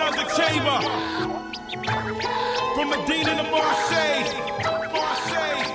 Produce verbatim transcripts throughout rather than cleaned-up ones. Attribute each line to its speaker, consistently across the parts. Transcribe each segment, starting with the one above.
Speaker 1: Mother Chamber. From Medina to Marseille. Marseille.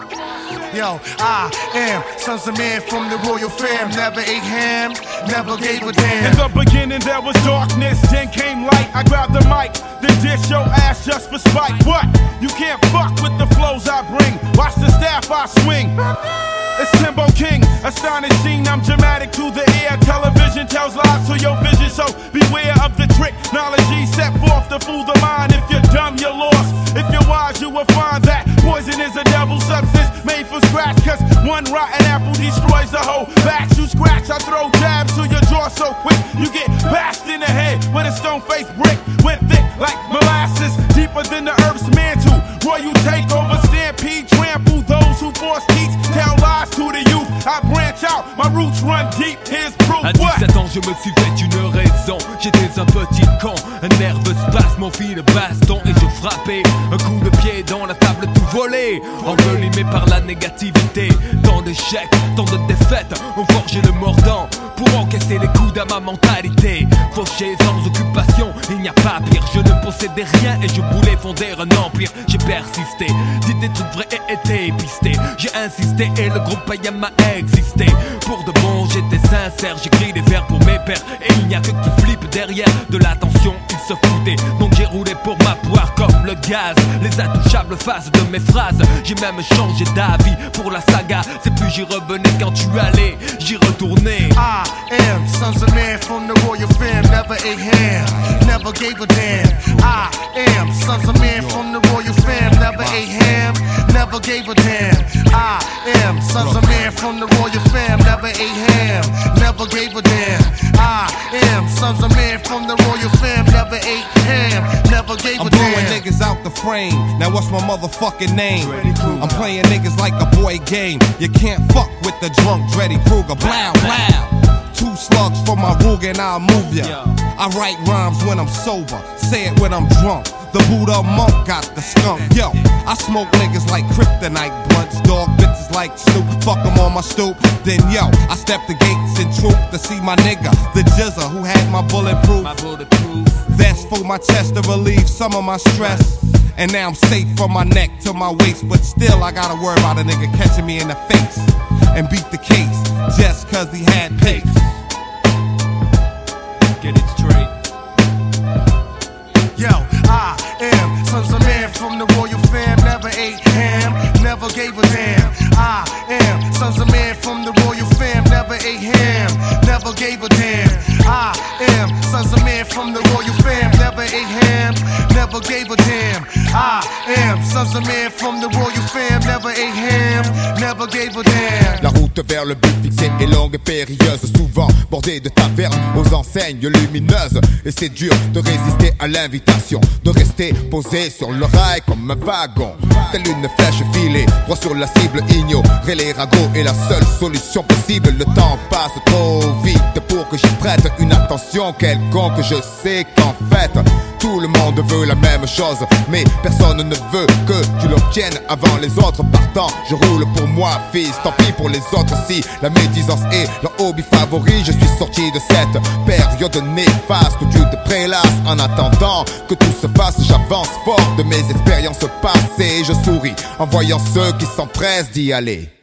Speaker 2: Yo, I am sons of man from the royal fam. Never ate ham, never gave a damn.
Speaker 1: In the beginning there was darkness, then came light. I grabbed the mic, then dish your ass just for spite. What? You can't fuck with the flows I bring. Watch the staff I swing. It's Timbo King, astonishing, I'm dramatic to the ear. Television tells lies to your vision, so beware of the trick. Knowledge set forth to fool the mind. If you're dumb, you're lost. If you're wise, you will find that poison is a devil substance made from scratch. Cause one rotten apple destroys the whole batch. You scratch, I throw jabs to your jaw so quick. You get bashed in the head with a stone-faced brick. Went thick like molasses, deeper than the earth's mantle. Royal takeover, stampede, trample those who force teach, tell lies to the youth. I branch out, my roots run deep, here's proof.
Speaker 3: À dix-sept ans je me suis fait une raison. J'étais un petit con, un nerveux spasme, mon fil de baston. Et je frappais un coup de pied dans la table tout volé. Envelimé par la négativité. Tant d'échecs, tant de défaites ont forgé le mordant pour encaisser les coups à ma mentalité. Fauché sans occupation, il n'y a pas pire. Je ne possédais rien et je voulais fonder un empire. J'ai persisté, dit des trucs vrais et été pisté. J'ai insisté et le groupe Payam a existé. Pour de bon j'étais sincère, j'écris des vers pour mes pères. Et il n'y a que qui flippe derrière de l'attention, ils se foutaient. Donc j'ai roulé pour ma poire comme le gaz. Les intouchables faces de mes phrases. J'ai même changé d'avis pour la saga. C'est plus j'y revenais quand tu allais, j'y retournais.
Speaker 2: I am sons of man from the royal fam. Never ate ham, never gave a damn. I am sons of man from the royal fam. Never ate ham, never gave a damn. I am sons of man from the royal fam. Never ate ham, never gave a damn. I am sons of man from the royal fam. Never ate ham, never gave
Speaker 4: I'm
Speaker 2: a damn.
Speaker 4: blowing niggas out the frame. Now what's my motherfucking name? I'm playing niggas like a boy game. You can't fuck with the drunk Dreddy Kruger. Blow, blow. Two slugs for my Ruger and I'll move ya. I write rhymes when I'm sober, say it when I'm drunk. The Buddha monk got the skunk. Yo, I smoke niggas like kryptonite blunts. Dog bitches like Snoop, fuck them on my stoop. Then yo, I step the gates in troop to see my nigga, the Jizza who had my bulletproof.
Speaker 3: My bulletproof.
Speaker 4: That's for my chest to relieve some of my stress. And now I'm safe from my neck to my waist. But still I gotta worry about a nigga catching me in the face and beat the case just cause he had pace.
Speaker 3: Get it straight.
Speaker 2: Yo, I am sons of man from the royal fam. Never ate ham, never gave a damn. I am sons of man from the royal fam. Never ate ham, never gave a damn. I am sons of man from the royal fam. Never ate ham, never gave a damn. I am sons of man from the royal fam. Never ate ham, never gave a damn.
Speaker 5: La route vers le but fixé est longue et périlleuse, souvent bordée de tavernes aux enseignes lumineuses. Et c'est dur de résister à l'invitation, de rester posé sur le rail comme un wagon. Telle une flèche filée, droit sur la cible, ignorer les ragots est la seule solution possible. Le temps passe trop vite pour que j'y prête une attention quelconque. Je sais qu'en fait, tout le monde veut la même chose, mais personne ne veut que tu l'obtiennes avant les autres. Partant, je roule pour moi, fils, tant pis pour les autres. Si la médisance est leur hobby favori, je suis sorti de cette période néfaste où tu te prélasses. En attendant que tout se fasse, j'avance fort de mes expériences passées. Je souris en voyant ceux qui s'empressent d'y aller.